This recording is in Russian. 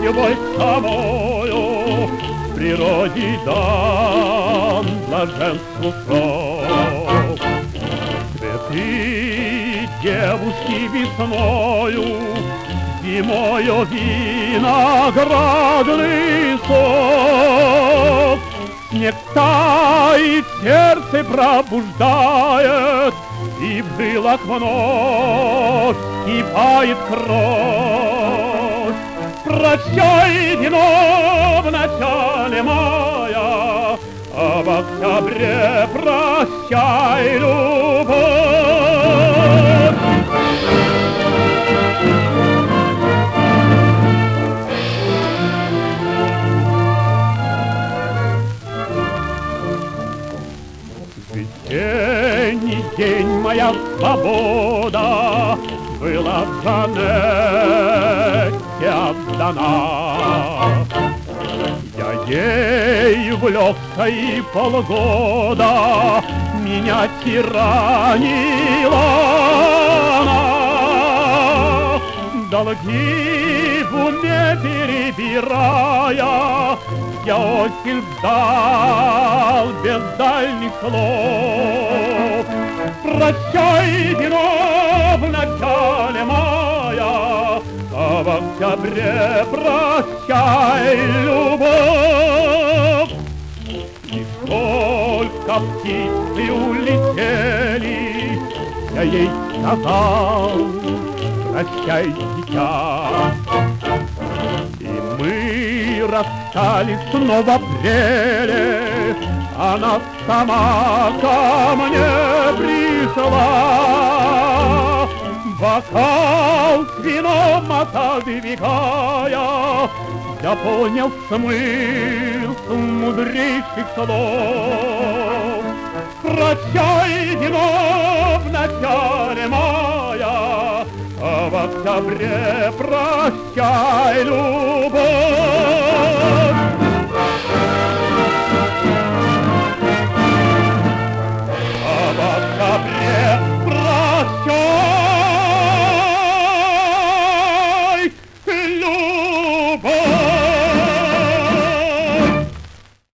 любовь самою в природе дан блаженству срок. Цветы девушки весною, зимою виноградный сок. Снег тает, сердце пробуждает, и в жилах вновь кипает кровь. Прощай, вино в начале мая, а в октябре прощай, любовь. Весенний день моя свобода была Жанетте отдана. Я ей влекся и полгода меня тиранила она. Долги в уме перебирая, я осень ждал без дальних слов. Прощай, вино в начале мая, а в октябре прощай, любовь. И сколько птицы улетели, я ей сказал: прощай, дитя. И мы расстались снова в апреле, она сама ко мне пришла. Бокал с вином отодвигая, я понял смысл мудрейших слов. Прощай, вино в начале мая, а в октябре прощай, любовь.